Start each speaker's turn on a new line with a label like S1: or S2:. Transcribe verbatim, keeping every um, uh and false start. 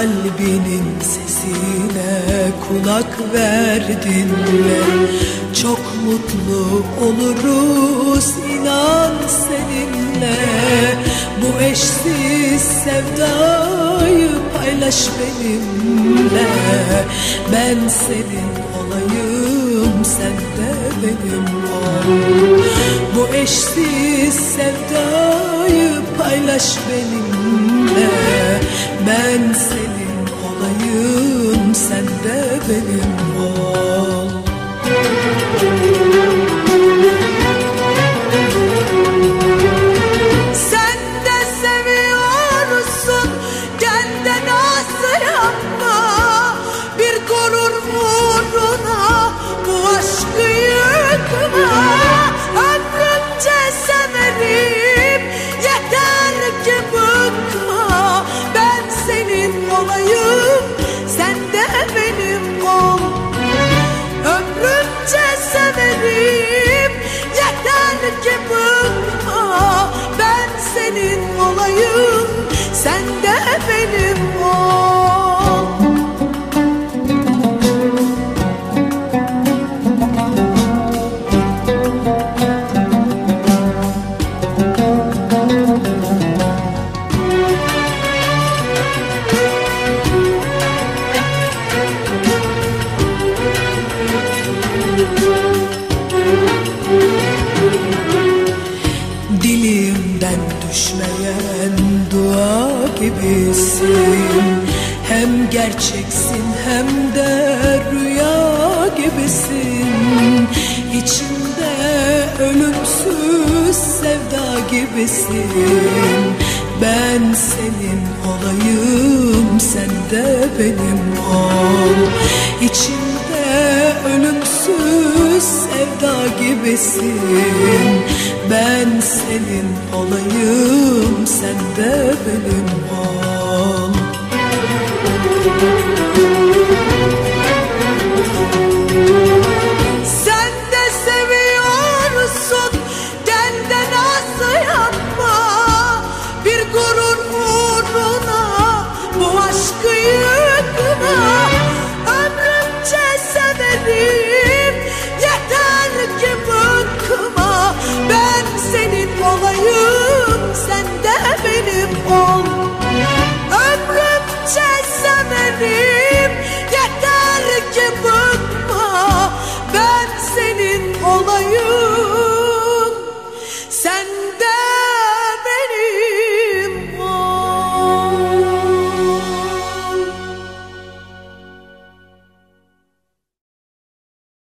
S1: Kalbinin sesine kulak ver dinle. Çok mutlu oluruz inan seninle. Bu eşsiz sevdayı paylaş benimle. Ben senin olayım, sen de benim ol. Bu eşsiz sevdayı paylaş benimle. Ben senin olayım, sen de benim ol. Sen de seviyorsun, gel de nazı yapma. Bir gurur uğruna bu aşkı yıkma. Ömrümce severim, yeter ki bıkma. Ben senin olayım, sen de benim ol. Ömrümce severim, yeter ki bıkma. Ben senin olayım, sen de benim ol. Dilimden düşmeyen dua gibisin. Hem gerçeksin hem de rüya gibisin. İçimde ölümsüz sevda gibisin. Ben senin olayım, sen de benim ol. İçimde ölümsüz sevda gibisin. Ben senin olayım, sen de benim ol.